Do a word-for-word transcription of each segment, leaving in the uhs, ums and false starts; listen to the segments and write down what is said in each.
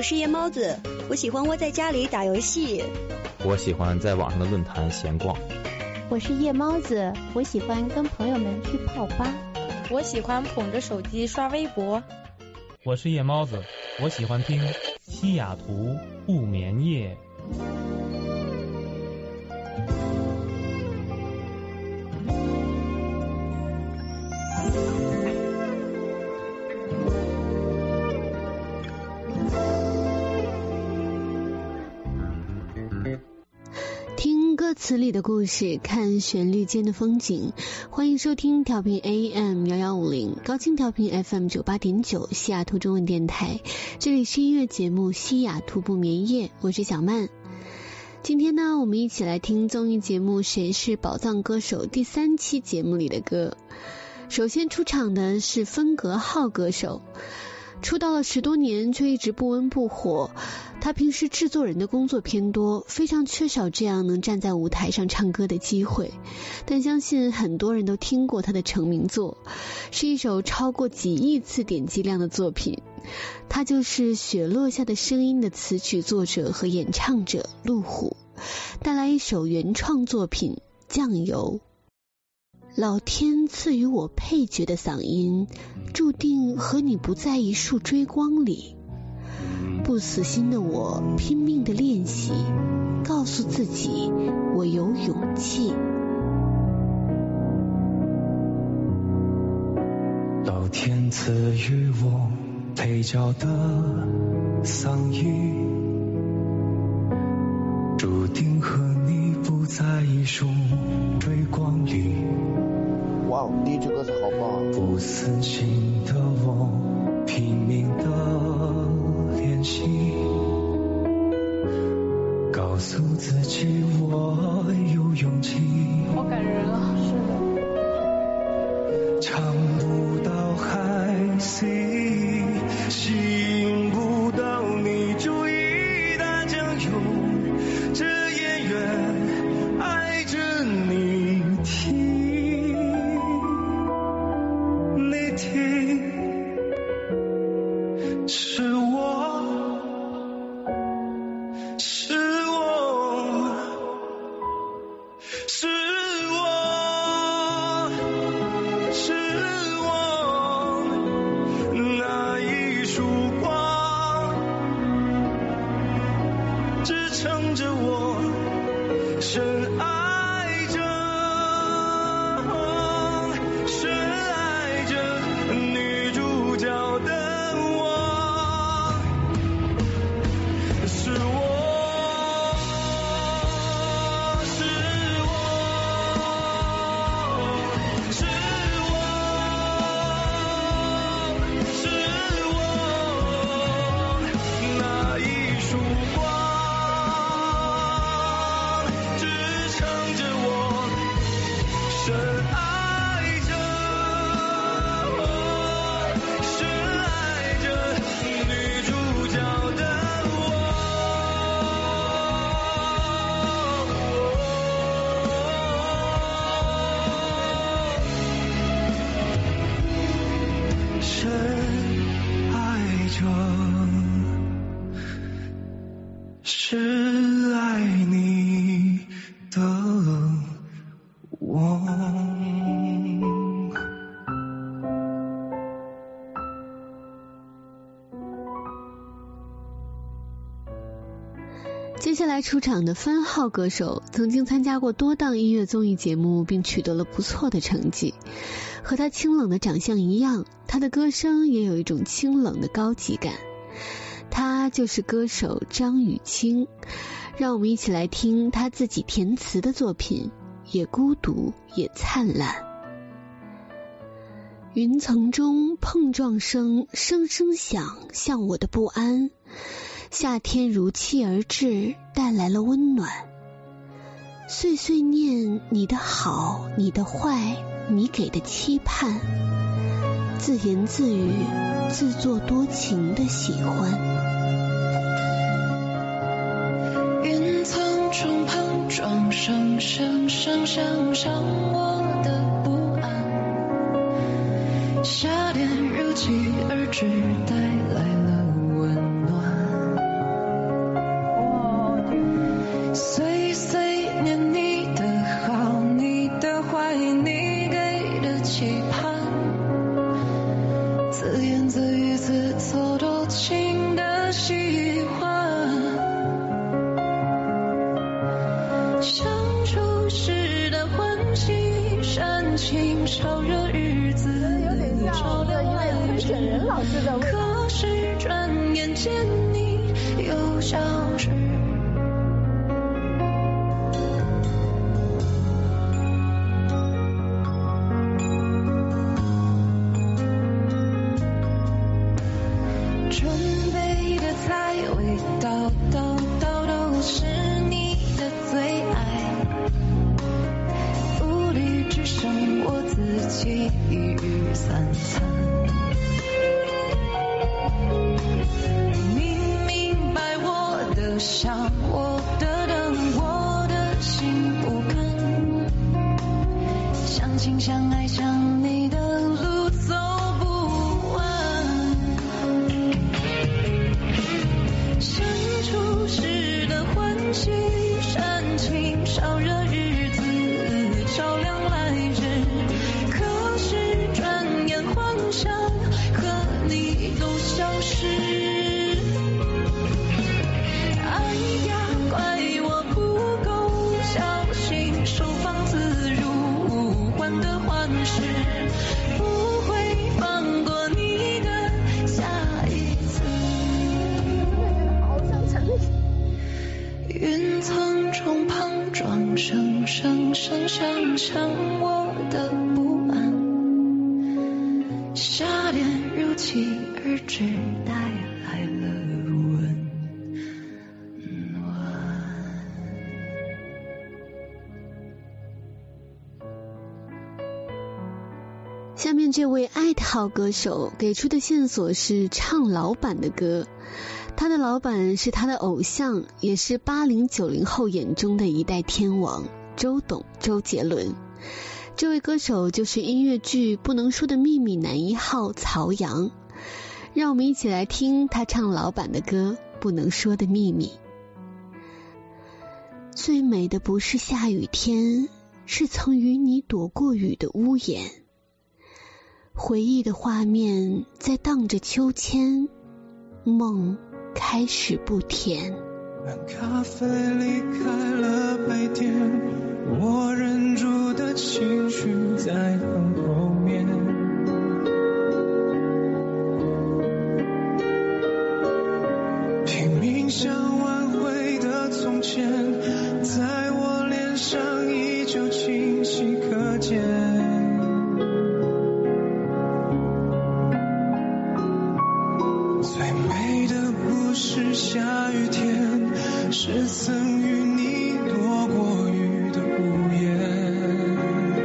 是夜猫子，我喜欢窝在家里打游戏。 我喜欢在网上的论坛闲逛。 我是夜猫子，我喜欢跟朋友们去泡吧。 我喜欢捧着手机刷微博。 我是夜猫子，我喜欢听西雅图不眠夜。 听歌词里的故事，看旋律间的风景。欢迎收听调频 A M 一一五零，高清调频 F M 九八点九，西雅图中文电台。这里是音乐节目西雅图不眠夜，我是小曼。今天呢，我们一起来听综艺节目《谁是宝藏歌手》第三期节目里的歌。首先出场的是分隔号歌手，出道了十多年却一直不温不火。他平时制作人的工作偏多，非常缺少这样能站在舞台上唱歌的机会，但相信很多人都听过他的成名作，是一首超过几亿次点击量的作品。他就是雪落下的声音的词曲作者和演唱者陆虎，带来一首原创作品《酱油》。老天赐予我配角的嗓音，注定和你不在一束追光里。不死心的我拼命的练习，告诉自己我有勇气。 老天赐予我配角的嗓音，注定和你不在一束追光里。 哇，你这歌词好棒！ 不死心的我拼命的练习，告诉自己我有勇气。 好感人啊！是的，唱不到海 C， 吸引不到你注意的酱油，这演员爱着你听，你听，是我，是我，是我，是我，那一束光支撑着我深爱着，深爱着女主角的是我，是我，是我，是我，那一束光支撑着我深爱着，深爱着女主角的深爱着，是爱你的我。 接下来出场的分号歌手，曾经参加过多档音乐综艺节目，并取得了不错的成绩。和他清冷的长相一样，他的歌声也有一种清冷的高级感。他就是歌手张雨清，让我们一起来听他自己填词的作品《也孤独也灿烂》。云层中碰撞声声声响，像我的不安。夏天如期而至，带来了温暖。碎碎念你的好，你的坏，你给的期盼，自言自语，自作多情的喜欢。 云层中碰撞声声声响，像我的不安。夏天如期而至，带来了温暖。 情烧热日子照亮来日，可是转眼间你又消失。准备的菜味道道道都是你的最爱，屋里只剩我自己一日三餐。明明白我的想我的等我的心不甘，相亲相爱想你的路走不完，相处时的欢喜煽情烧热日子照亮来日，可是转眼幻想和你都消失。哎呀，怪我不够小心，收放自如，患得患失，不会放过你的下一次。云层中碰撞，声声声响响我的不安，夏天如期而至，带来了温暖。 下面这位爱好歌手给出的线索是唱老板的歌，他的老板是他的偶像，也是八零九零后眼中的一代天王周董周杰伦。这位歌手就是音乐剧《不能说的秘密》男一号曹阳，让我们一起来听他唱老板的歌《不能说的秘密》。最美的不是下雨天，是曾与你躲过雨的屋檐，回忆的画面在荡着秋千，梦开始不甜。 让咖啡离开了杯垫，我忍住的情绪在很后面，拼命想挽回的从前，在我脸上依旧清晰可见。最美的不是下雨天，是曾与你躲过雨的屋檐，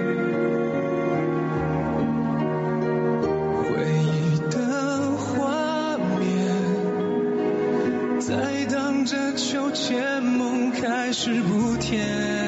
回忆的画面在荡着秋千，梦开始不甜。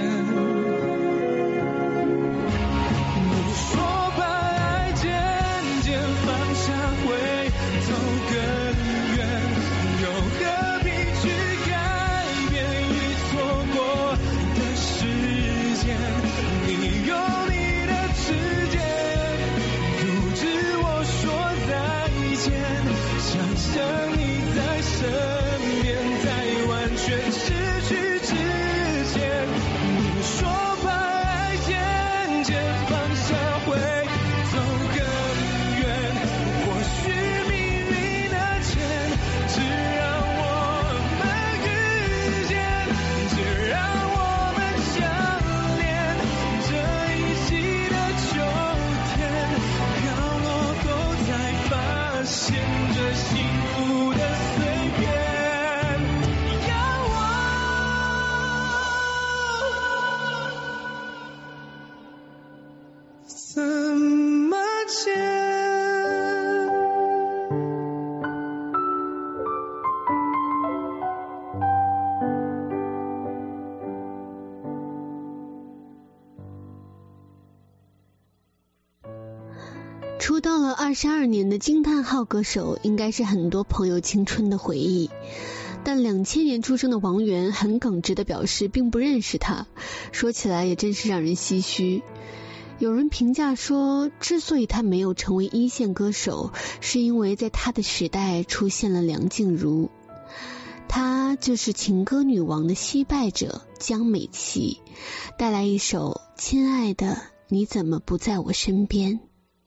出道了二十二年的惊叹号歌手，应该是很多朋友青春的回忆。但两千年出生的王源很耿直的表示并不认识他，说起来也真是让人唏嘘。有人评价说，之所以他没有成为一线歌手，是因为在他的时代出现了梁静茹，她就是情歌女王的惜败者江美琪，带来一首《亲爱的你怎么不在我身边？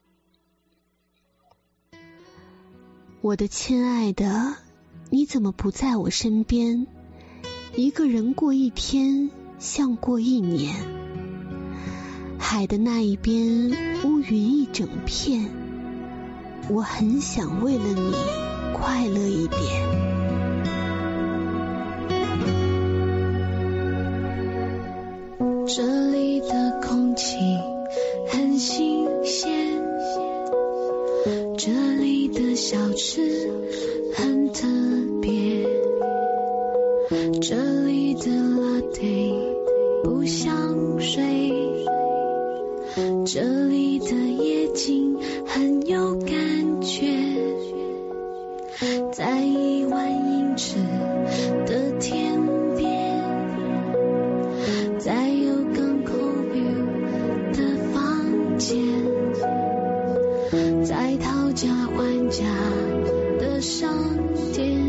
我的亲爱的，你怎么不在我身边？一个人过一天，像过一年。海的那一边，乌云一整片，我很想为了你快乐一点。 这里的空气很新鲜，这里的小吃很特别，这里的 latte 不像水，这里的夜景很有感觉，在一万英尺的天边，在有港口 view 的房间，在讨价还价的商店，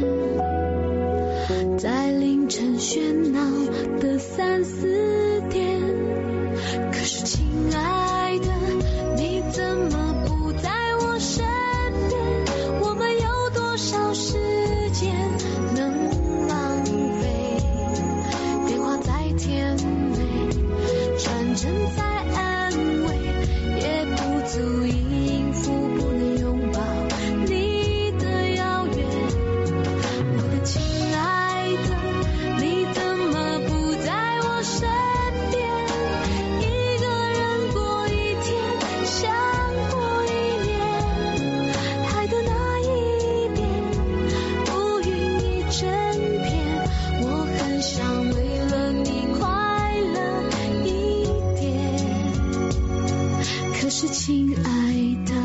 在凌晨喧闹的三四点。可是亲爱的，你怎么不在我身边？我们有多少时间能浪费？电话再甜美，传真再安慰，也不足以应付不能拥抱你的遥远。我的亲爱的，你怎么不在我身边？一个人过一天，像过一年。海的那一边，乌云一整片，我很想为了你快乐一点。可是亲爱的，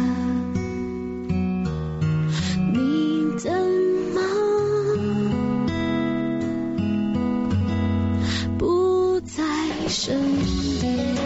你怎么不在身边？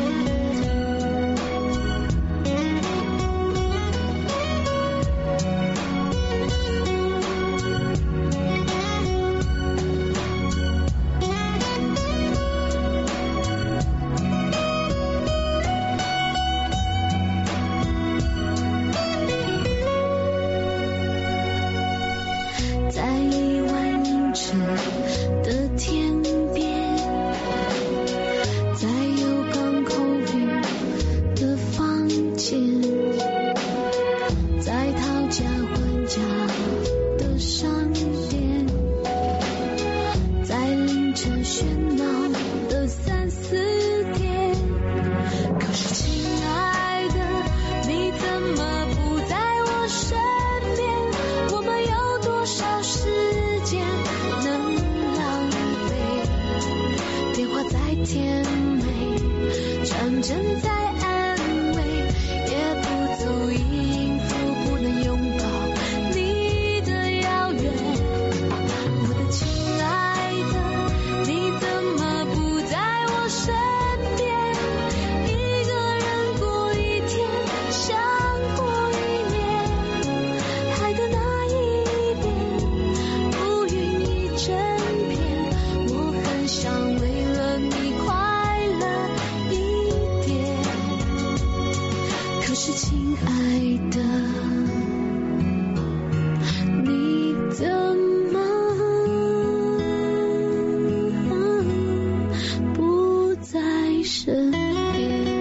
在一万英尺的天边，在有港口 view 的房间，在讨价还价的商店，在凌晨喧闹的三四点。可是亲爱的，你怎么不在我身边？我们有多少时间能浪费？电话再甜美，传真再安慰，也不足以应付不能拥抱你的遥远。我的亲爱的，你怎么不在我身边？一个人过一天，像过一年。海的那一边，乌云一整片，我很想为了你快乐一点。可是亲爱的，你怎么不在身边？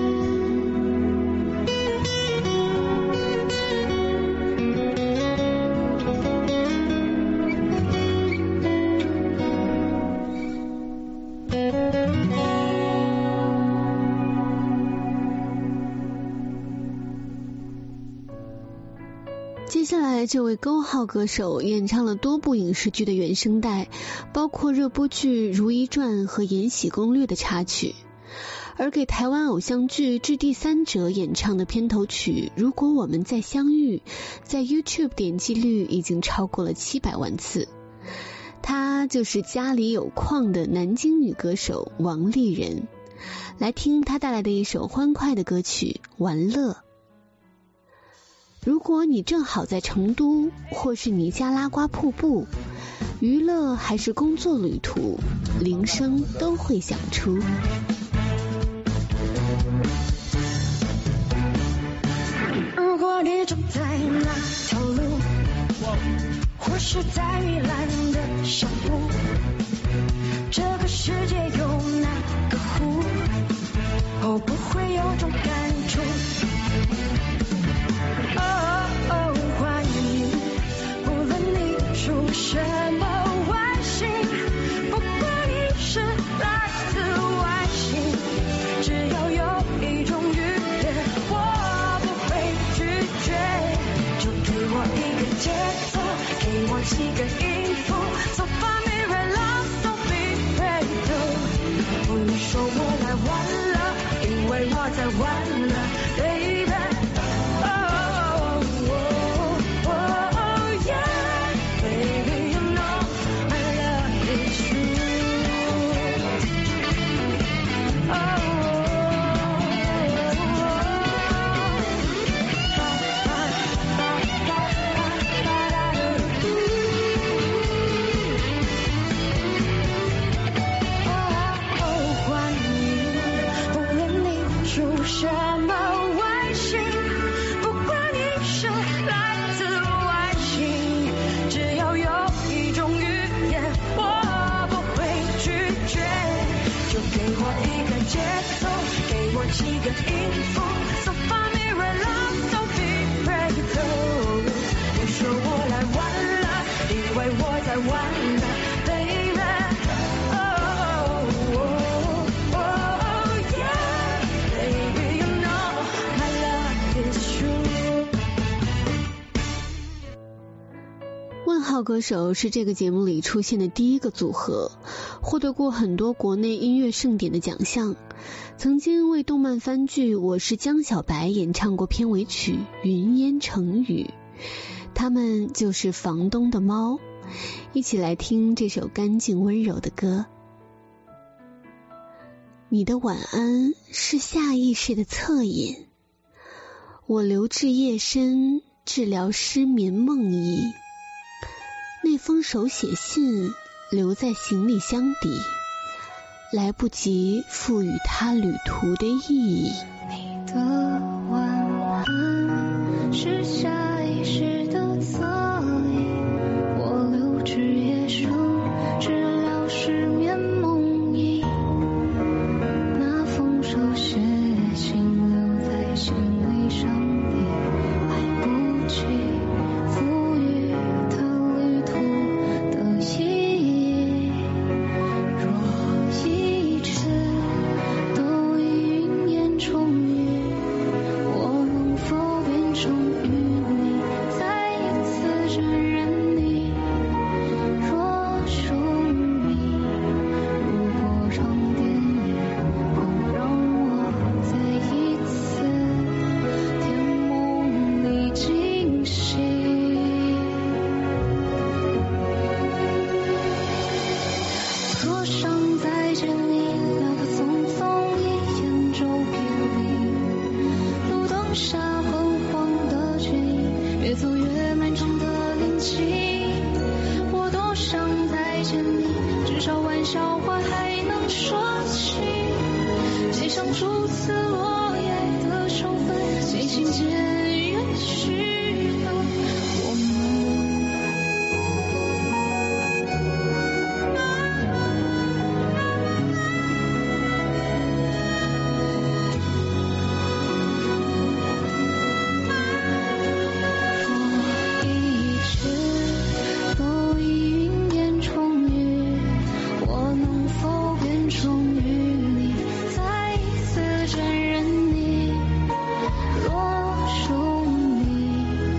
接下来，这位勾号歌手演唱了多部影视剧的原声带，包括热播剧《如懿传》和《延禧攻略》的插曲。而给台湾偶像剧《致第三者》演唱的片头曲《如果我们再相遇》，在 YouTube 点击率已经超过了七百万次。她就是家里有矿的南京女歌手王丽人。来听她带来的一首欢快的歌曲《玩乐》。如果你正好在成都，或是尼加拉瓜瀑布，娱乐还是工作旅途，铃声都会响出。 你走在哪条路，或是在糜烂的小屋，这个世界有哪个湖，哦，不会有种感触。哦哦，欢迎，不论你出什么外形，不管你是来自外星，只要有一种语言我不会拒绝，就给我一个节奏，给我几个音符 So far me right love so be ready to 不你说我来晚了，因为我在晚了 baby什么外形，不管你是来自外星，只要有一种语言我不会拒绝，就给我一个节奏，给我几个音符 So far me right love so be ready to 你说我来晚了，因为我在晚了 baby 问号歌手是这个节目里出现的第一个组合，获得过很多国内音乐盛典的奖项，曾经为动漫番剧《我是江小白》演唱过片尾曲《云烟成雨》，他们就是房东的猫。一起来听这首干净温柔的歌。你的晚安是下意识的侧饮，我留至夜深，治疗失眠梦呓。那封手写信留在行李箱底，来不及赋予它旅途的意义。 你的晚安是下意识的侧影，我留至夜深，治疗失眠梦呓。那封手写信留在行李箱底，来不及赋予它旅途的意义。若一切都已云烟重雨，我能否变成与你再一次沾染你？若生命如果让电影不让我再一次甜梦里惊醒。说声再见，你聊得匆匆，一眼就别离。路灯下昏黄的剪影，越走越漫长的恋情。我多想再见你，至少玩笑话还能说起。写上初次落叶的手分，渐行渐远去的我们。若一切都已云烟重雨，我能否变成与你再一次沾染你？若生命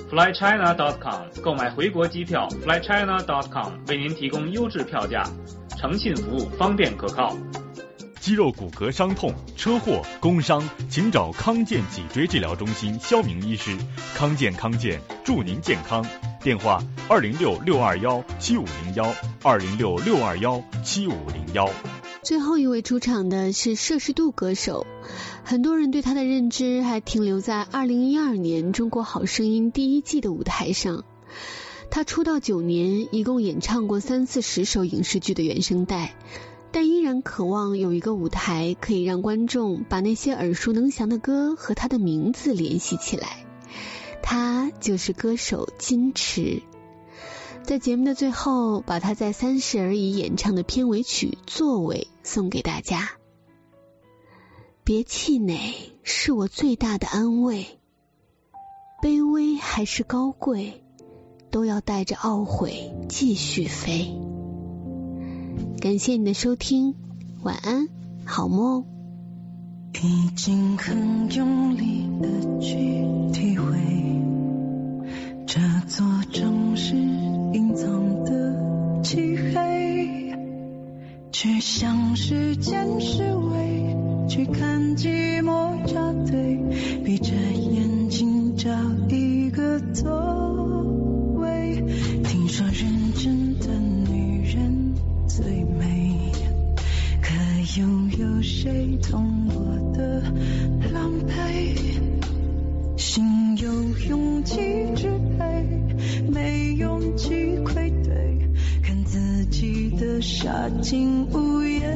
fly china dot com 购买回国机票 fly china dot com 为您提供优质票价，诚信服务，方便可靠。 肌肉骨骼伤痛、车祸、工伤，请找康健脊椎治疗中心肖明医师。康健康健，祝您健康。电话二零六六二幺七五零幺，二零六六二幺七五零幺。 最后一位出场的是摄氏度歌手，很多人对他的认知还停留在二零一二年中国好声音第一季的舞台上。他出道九年，一共演唱过三四十首影视剧的原声带，但依然渴望有一个舞台可以让观众把那些耳熟能详的歌和他的名字联系起来。他就是歌手金池。在节目的最后，把他在三十而已演唱的片尾曲《座位》送给大家。别气馁，是我最大的安慰，卑微还是高贵，都要带着懊悔继续飞。感谢你的收听，晚安，好梦。 已经很用力的去体会这座城市隐藏的漆黑，去向时间示威，去看寂寞扎堆，闭着眼睛找一个座位。听说认真的女人最美，可又有谁懂我的狼狈？心有勇气支配，没勇气愧对，看自己的杀进无言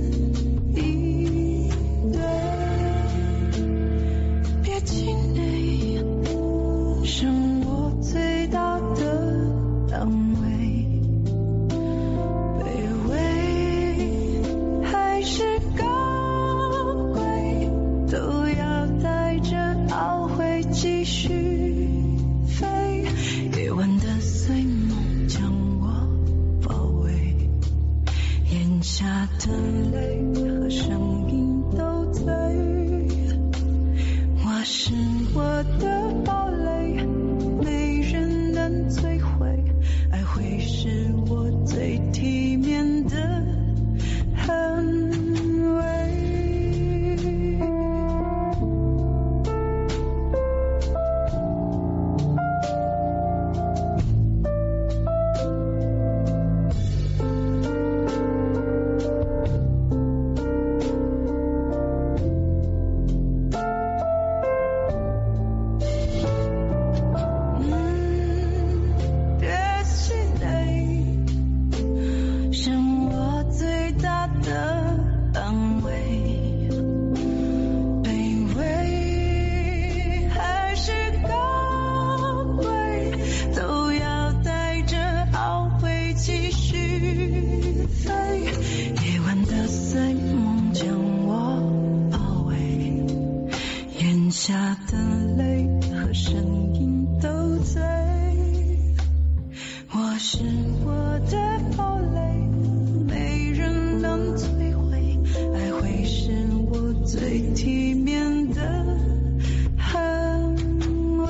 以对。别气馁，是我最大的安慰，卑微还是高贵，都要带着懊悔继续飞。夜晚的碎梦将我包围，眼下的泪和声音都醉。我是我的堡垒，没人能摧毁，爱会是我最体面的捍卫。下的泪和声音都醉，我是我的堡垒，没人能摧毁，爱会是我最体面的捍卫。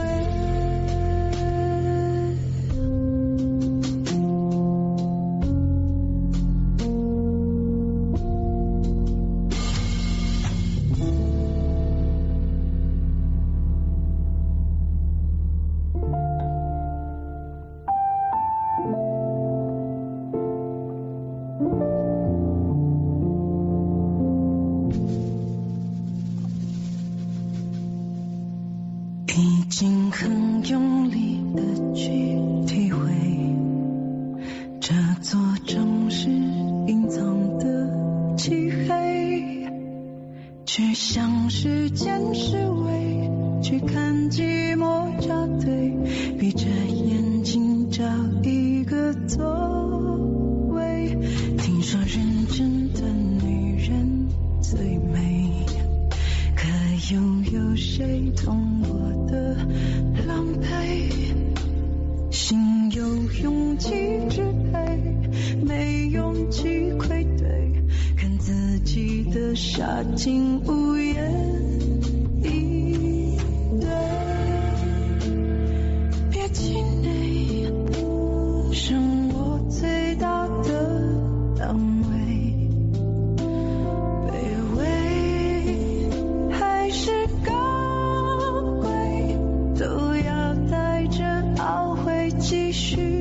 已经很用力的去体会这座城市隐藏的漆黑，去向时间示威，去看寂寞扎堆，闭着眼睛找一个座位。听说认真的女人最美，可又有谁懂我的狼狈？心有勇气支配，没勇气愧对，看自己的杀进无言以对。别气馁，剩我最大的安慰。卑微还是高贵，都要带着懊悔继续。